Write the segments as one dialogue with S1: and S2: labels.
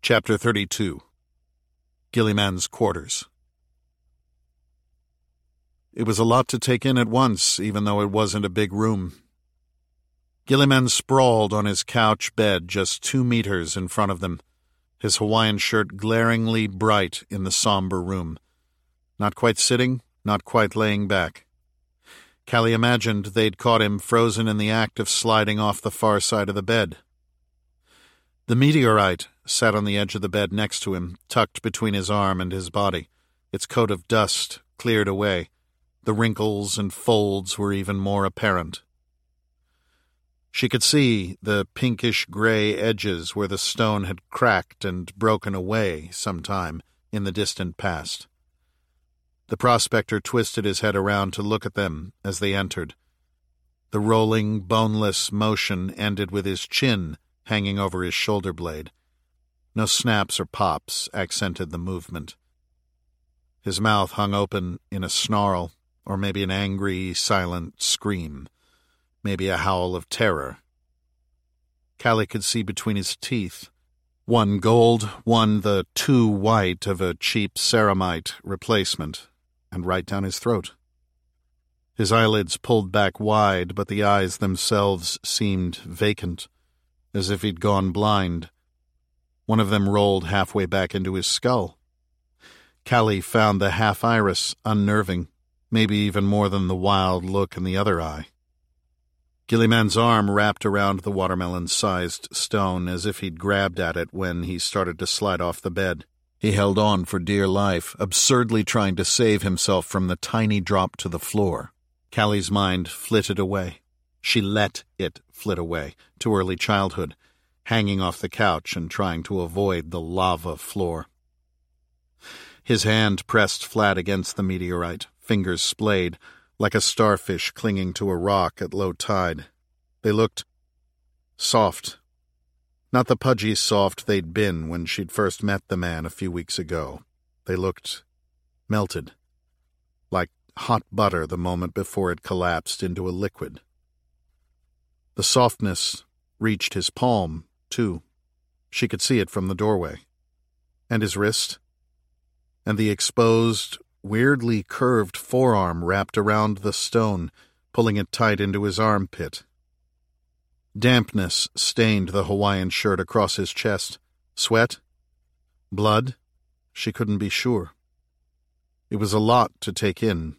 S1: Chapter 32. Gillyman's Quarters. It was a lot to take in at once, even though it wasn't a big room. Gillyman sprawled on his couch bed just 2 meters in front of them, his Hawaiian shirt glaringly bright in the somber room. Not quite sitting, not quite laying back. Callie imagined they'd caught him frozen in the act of sliding off the far side of the bed. The meteorite sat on the edge of the bed next to him, tucked between his arm and his body, its coat of dust cleared away. The wrinkles and folds were even more apparent. She could see the pinkish-gray edges where the stone had cracked and broken away sometime in the distant past. The prospector twisted his head around to look at them as they entered. The rolling, boneless motion ended with his chin hanging over his shoulder blade. No snaps or pops accented the movement. His mouth hung open in a snarl, or maybe an angry, silent scream, maybe a howl of terror. Callie could see between his teeth, one gold, one the too white of a cheap ceramite replacement, and right down his throat. His eyelids pulled back wide, but the eyes themselves seemed vacant, as if he'd gone blind. One of them rolled halfway back into his skull. Callie found the half-iris unnerving, maybe even more than the wild look in the other eye. Gillyman's arm wrapped around the watermelon-sized stone as if he'd grabbed at it when he started to slide off the bed. He held on for dear life, absurdly trying to save himself from the tiny drop to the floor. Callie's mind flitted away. She let it flit away to early childhood, hanging off the couch and trying to avoid the lava floor. His hand pressed flat against the meteorite, fingers splayed, like a starfish clinging to a rock at low tide. They looked soft. Not the pudgy soft they'd been when she'd first met the man a few weeks ago. They looked melted, like hot butter the moment before it collapsed into a liquid. The softness reached his palm, too. She could see it from the doorway. And his wrist. And the exposed, weirdly curved forearm wrapped around the stone, pulling it tight into his armpit. Dampness stained the Hawaiian shirt across his chest. Sweat? Blood? She couldn't be sure. It was a lot to take in.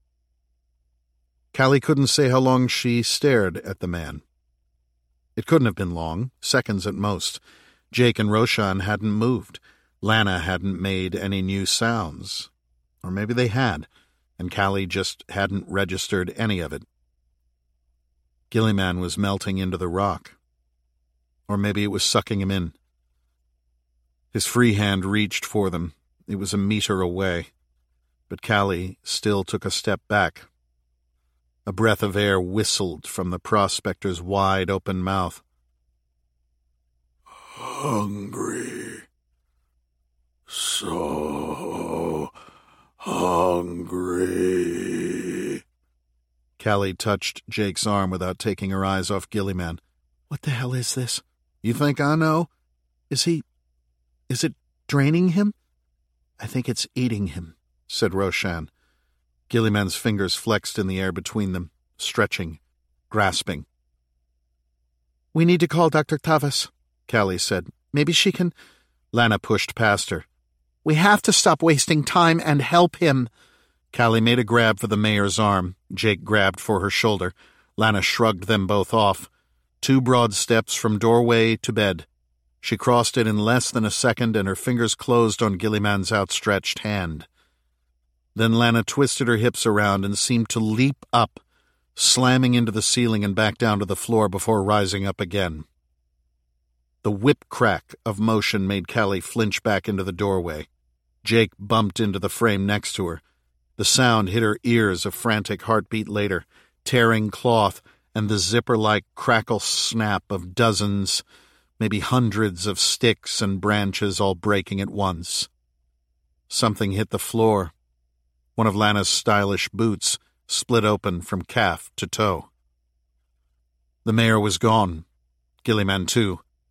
S1: Callie couldn't say how long she stared at the man. It couldn't have been long, seconds at most. Jake and Roshan hadn't moved. Lana hadn't made any new sounds. Or maybe they had, and Callie just hadn't registered any of it. Gillyman was melting into the rock. Or maybe it was sucking him in. His free hand reached for them. It was a meter away. But Callie still took a step back. A breath of air whistled from the prospector's wide-open mouth. "Hungry. So hungry." Callie touched Jake's arm without taking her eyes off Gillyman. "What the hell is this? You think I know? Is it draining him?" "I think it's eating him," said Roshan. Gillyman's fingers flexed in the air between them, stretching, grasping. "We need to call Dr. Tavas," Callie said. "Maybe she can—" Lana pushed past her. "We have to stop wasting time and help him." Callie made a grab for the mayor's arm. Jake grabbed for her shoulder. Lana shrugged them both off. 2 broad steps from doorway to bed. She crossed it in less than a second, and her fingers closed on Gillyman's outstretched hand. Then Lana twisted her hips around and seemed to leap up, slamming into the ceiling and back down to the floor before rising up again. The whip crack of motion made Callie flinch back into the doorway. Jake bumped into the frame next to her. The sound hit her ears a frantic heartbeat later, tearing cloth and the zipper-like crackle snap of dozens, maybe hundreds of sticks and branches all breaking at once. Something hit the floor. One of Lana's stylish boots split open from calf to toe. The mayor was gone. Gillyman, too.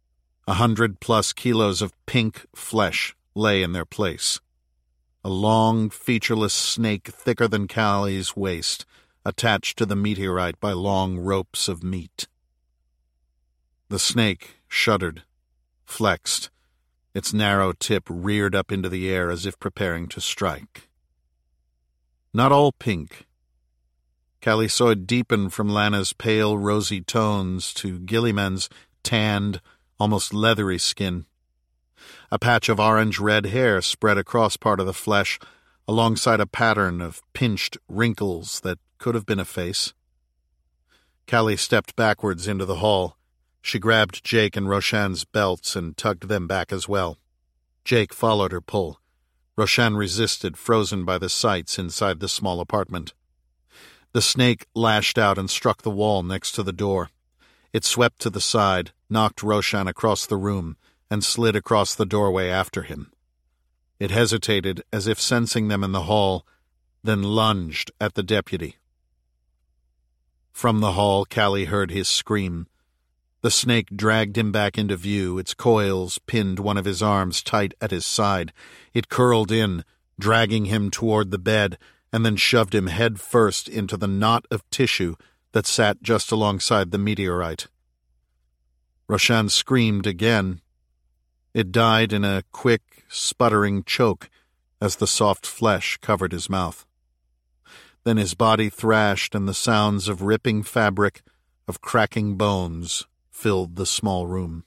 S1: 100+ kilos of pink flesh lay in their place. A long, featureless snake thicker than Callie's waist, attached to the meteorite by long ropes of meat. The snake shuddered, flexed. Its narrow tip reared up into the air as if preparing to strike. Not all pink. Callie saw it deepen from Lana's pale, rosy tones to Gilliman's tanned, almost leathery skin. A patch of orange-red hair spread across part of the flesh, alongside a pattern of pinched wrinkles that could have been a face. Callie stepped backwards into the hall. She grabbed Jake and Roshan's belts and tugged them back as well. Jake followed her pull. Roshan resisted, frozen by the sights inside the small apartment. The snake lashed out and struck the wall next to the door. It swept to the side, knocked Roshan across the room, and slid across the doorway after him. It hesitated, as if sensing them in the hall, then lunged at the deputy. From the hall, Callie heard his scream. The snake dragged him back into view. Its coils pinned one of his arms tight at his side. It curled in, dragging him toward the bed, and then shoved him head first into the knot of tissue that sat just alongside the meteorite. Roshan screamed again. It died in a quick, sputtering choke as the soft flesh covered his mouth. Then his body thrashed, and the sounds of ripping fabric, of cracking bones, filled the small room.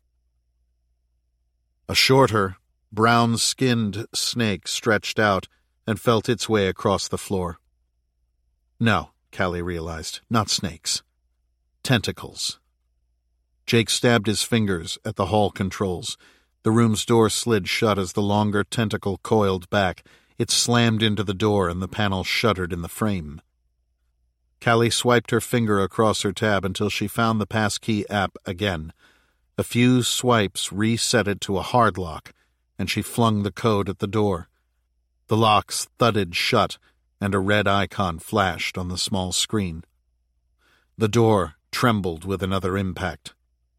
S1: A shorter, brown-skinned snake stretched out and felt its way across the floor. No, Callie realized, not snakes. Tentacles. Jake stabbed his fingers at the hall controls. The room's door slid shut as the longer tentacle coiled back. It slammed into the door and the panel shuddered in the frame. Callie swiped her finger across her tab until she found the passkey app again. A few swipes reset it to a hard lock, and she flung the code at the door. The locks thudded shut, and a red icon flashed on the small screen. The door trembled with another impact.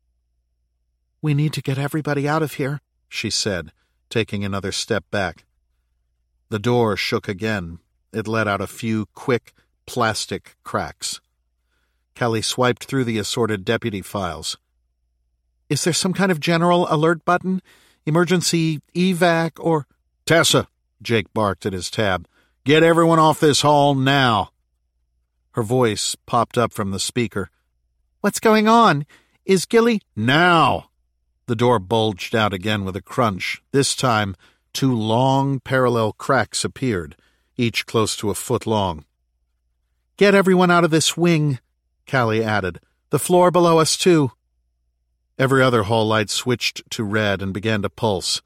S1: "We need to get everybody out of here," she said, taking another step back. The door shook again. It let out a few quick, plastic cracks. Callie swiped through the assorted deputy files. "Is there some kind of general alert button? Emergency evac or—" "Tessa," Jake barked at his tab. "Get everyone off this hall now." Her voice popped up from the speaker. "What's going on? Is Gilly—" "Now!" The door bulged out again with a crunch. This time, 2 long, parallel cracks appeared, each close to a foot long. "Get everyone out of this wing," Callie added. "The floor below us, too." Every other hall light switched to red and began to pulse.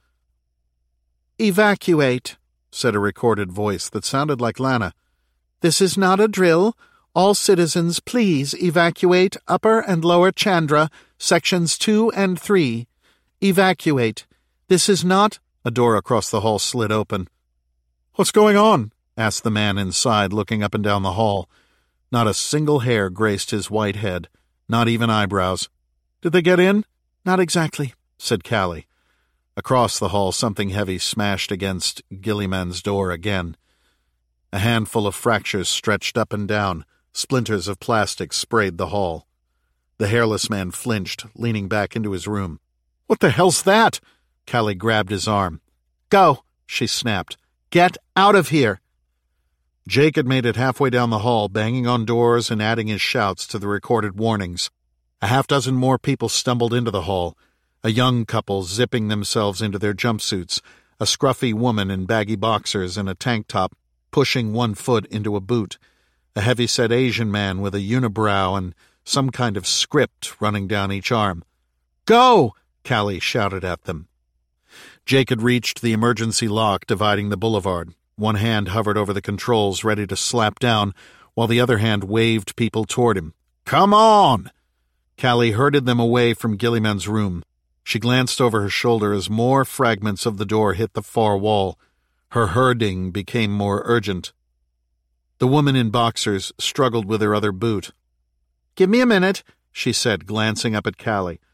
S1: "Evacuate," said a recorded voice that sounded like Lana. "This is not a drill. All citizens, please evacuate Upper and Lower Chandra, Sections 2 and 3. Evacuate. This is not—" A door across the hall slid open. "What's going on?" asked the man inside, looking up and down the hall. Not a single hair graced his white head, not even eyebrows. "Did they get in?" "Not exactly," said Callie. Across the hall, something heavy smashed against Gilliman's door again. A handful of fractures stretched up and down. Splinters of plastic sprayed the hall. The hairless man flinched, leaning back into his room. "What the hell's that?" Callie grabbed his arm. "Go," she snapped. "Get out of here." Jake had made it halfway down the hall, banging on doors and adding his shouts to the recorded warnings. A half-dozen more people stumbled into the hall. A young couple zipping themselves into their jumpsuits, a scruffy woman in baggy boxers and a tank top, pushing one foot into a boot, a heavy-set Asian man with a unibrow and some kind of script running down each arm. "Go!" Callie shouted at them. Jake had reached the emergency lock dividing the boulevard. One hand hovered over the controls, ready to slap down, while the other hand waved people toward him. "Come on!" Callie herded them away from Gilliman's room. She glanced over her shoulder as more fragments of the door hit the far wall. Her herding became more urgent. The woman in boxers struggled with her other boot. "Give me a minute," she said, glancing up at Callie.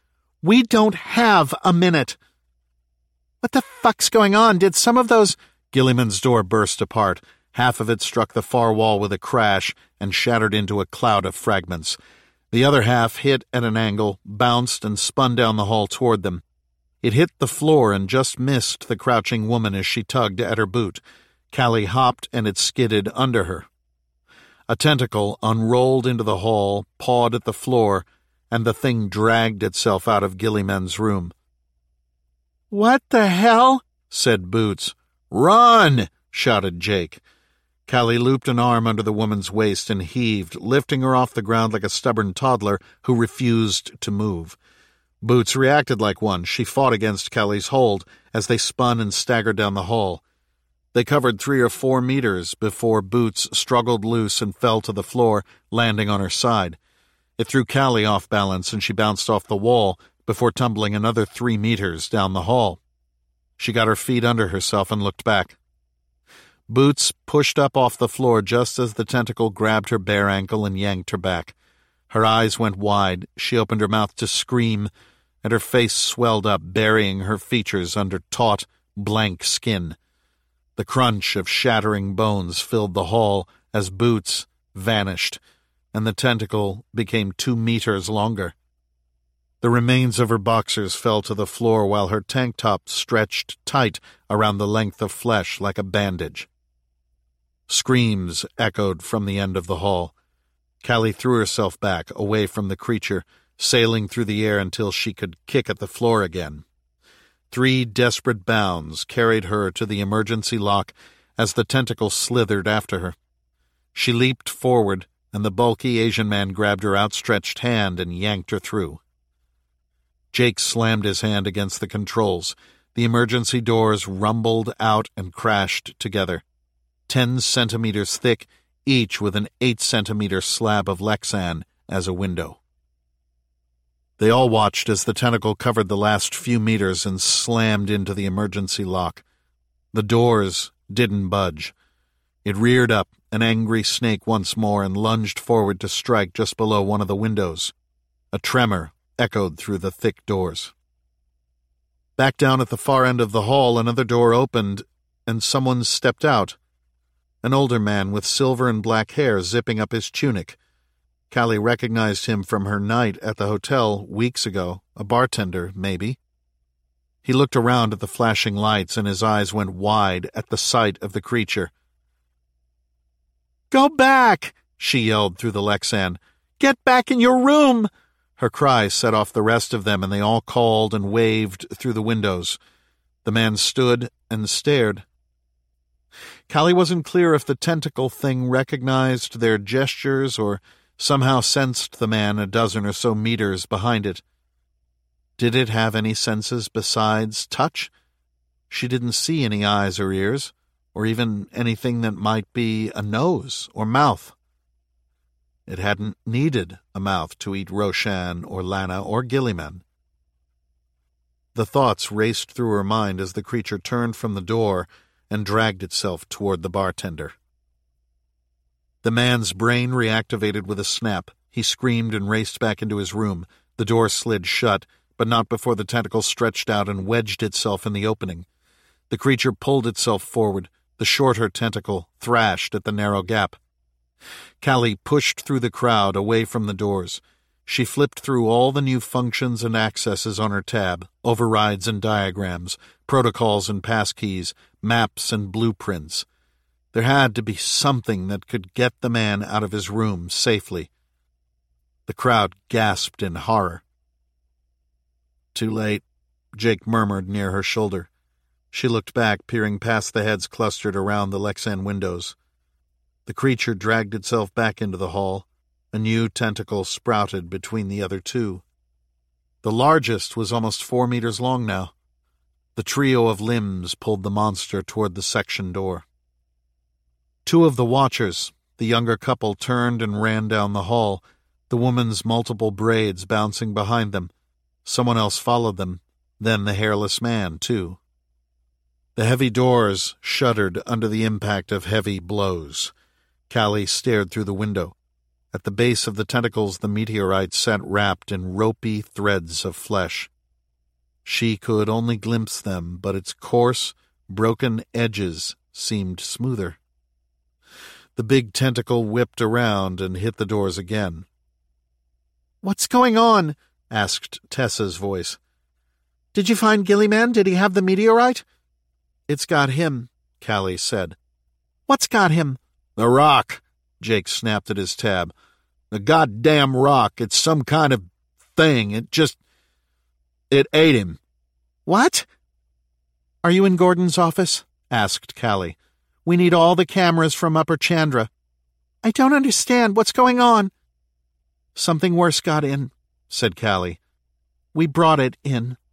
S1: We don't have a minute. What the fuck's going on? Did some of those... Gilliman's door burst apart. Half of it struck the far wall with a crash and shattered into a cloud of fragments. The other half hit at an angle, bounced, and spun down the hall toward them. It hit the floor and just missed the crouching woman as she tugged at her boot. Callie hopped and it skidded under her. A tentacle unrolled into the hall, pawed at the floor, and the thing dragged itself out of Gilliman's room. "What the hell?" said Boots. "Run!" shouted Jake. Callie looped an arm under the woman's waist and heaved, lifting her off the ground like a stubborn toddler who refused to move. Boots reacted like one. She fought against Callie's hold as they spun and staggered down the hall. They covered 3 or 4 meters before Boots struggled loose and fell to the floor, landing on her side. It threw Callie off balance and she bounced off the wall before tumbling another 3 meters down the hall. She got her feet under herself and looked back. Boots pushed up off the floor just as the tentacle grabbed her bare ankle and yanked her back. Her eyes went wide, she opened her mouth to scream, and her face swelled up, burying her features under taut, blank skin. The crunch of shattering bones filled the hall as Boots vanished, and the tentacle became 2 meters longer. The remains of her boxers fell to the floor while her tank top stretched tight around the length of flesh like a bandage. Screams echoed from the end of the hall. Callie threw herself back, away from the creature, sailing through the air until she could kick at the floor again. 3 desperate bounds carried her to the emergency lock as the tentacle slithered after her. She leaped forward, and the bulky Asian man grabbed her outstretched hand and yanked her through. Jake slammed his hand against the controls. The emergency doors rumbled out and crashed together. 10 centimeters thick, each with an 8-centimeter slab of Lexan as a window. They all watched as the tentacle covered the last few meters and slammed into the emergency lock. The doors didn't budge. It reared up, an angry snake once more, and lunged forward to strike just below one of the windows. A tremor echoed through the thick doors. Back down at the far end of the hall, another door opened, and someone stepped out. An older man with silver and black hair zipping up his tunic. Callie recognized him from her night at the hotel weeks ago, a bartender, maybe. He looked around at the flashing lights, and his eyes went wide at the sight of the creature. "Go back!" she yelled through the Lexan. "Get back in your room!" Her cry set off the rest of them, and they all called and waved through the windows. The man stood and stared. Callie wasn't clear if the tentacle thing recognized their gestures or somehow sensed the man a dozen or so meters behind it. Did it have any senses besides touch? She didn't see any eyes or ears, or even anything that might be a nose or mouth. It hadn't needed a mouth to eat Roshan or Lana or Gilliman. The thoughts raced through her mind as the creature turned from the door and dragged itself toward the bartender. The man's brain reactivated with a snap. He screamed and raced back into his room. The door slid shut, but not before the tentacle stretched out and wedged itself in the opening. The creature pulled itself forward. The shorter tentacle thrashed at the narrow gap. Callie pushed through the crowd, away from the doors. She flipped through all the new functions and accesses on her tab, overrides and diagrams, protocols and passkeys, maps and blueprints. There had to be something that could get the man out of his room safely. The crowd gasped in horror. "Too late," Jake murmured near her shoulder. She looked back, peering past the heads clustered around the Lexan windows. The creature dragged itself back into the hall. A new tentacle sprouted between the other 2. The largest was almost 4 meters long now. The trio of limbs pulled the monster toward the section door. 2 of the watchers, the younger couple, turned and ran down the hall, the woman's multiple braids bouncing behind them. Someone else followed them, then the hairless man, too. The heavy doors shuddered under the impact of heavy blows. Callie stared through the window. At the base of the tentacles, the meteorite sat wrapped in ropey threads of flesh. She could only glimpse them, but its coarse, broken edges seemed smoother. The big tentacle whipped around and hit the doors again. "What's going on?" asked Tessa's voice. "Did you find Gillyman? Did he have the meteorite?" "It's got him," Callie said. "What's got him?"
S2: "The rock,"
S1: Jake snapped at his tab.
S2: "The goddamn rock. It's some kind of thing. It ate him."
S1: "What?" "Are you in Gordon's office?" asked Callie. "We need all the cameras from Upper Chandra." "I don't understand. What's going on?" "Something worse got in," said Callie. "We brought it in."